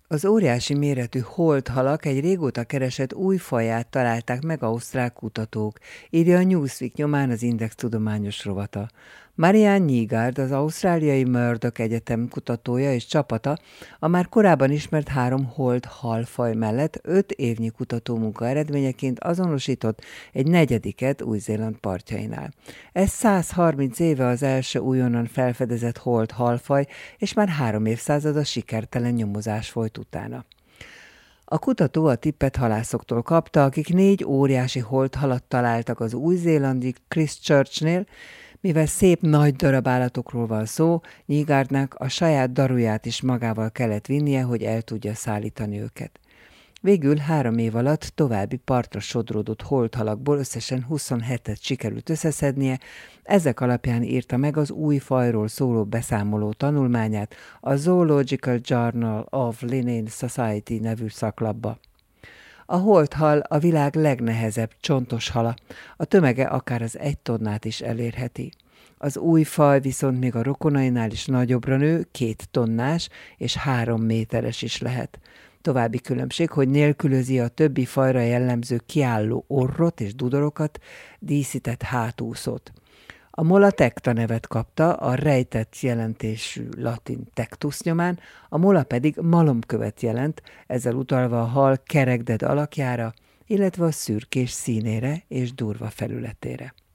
Az óriási méretű holdhalak egy régóta keresett új faját találták meg ausztrál kutatók, írja a Newsweek nyomán az Index tudományos rovata. Marianne Nygaard, az ausztráliai Murdoch Egyetem kutatója és csapata a már korábban ismert 3 holdhalfaj mellett 5 évnyi kutatómunka eredményeként azonosított egy negyediket Új-Zéland partjainál. Ez 130 éve az első újonnan felfedezett holdhalfaj, és már 3 évszázada sikertelen nyomozás folyt utána. A kutató a tippet halászoktól kapta, akik 4 óriási holdhalat találtak az új-zélandi Christchurchnél. Mivel szép nagy darab állatokról van szó, Nygaardnak a saját daruját is magával kellett vinnie, hogy el tudja szállítani őket. Végül 3 év alatt további partra sodródott holdhalakból összesen 27-et sikerült összeszednie, ezek alapján írta meg az új fajról szóló beszámoló tanulmányát a Zoological Journal of Linnean Society nevű szaklapba. A holdhal a világ legnehezebb csontos hala, a tömege akár az 1 tonnát is elérheti. Az új faj viszont még a rokonainál is nagyobbra nő, 2 tonnás és 3 méteres is lehet. További különbség, hogy nélkülözi a többi fajra jellemző kiálló orrot és dudorokat, díszített hátúszót. A mola tecta nevet kapta, a rejtett jelentésű latin tectus nyomán, a mola pedig malomkövet jelent, ezzel utalva a hal kerekded alakjára, illetve a szürkés színére és durva felületére.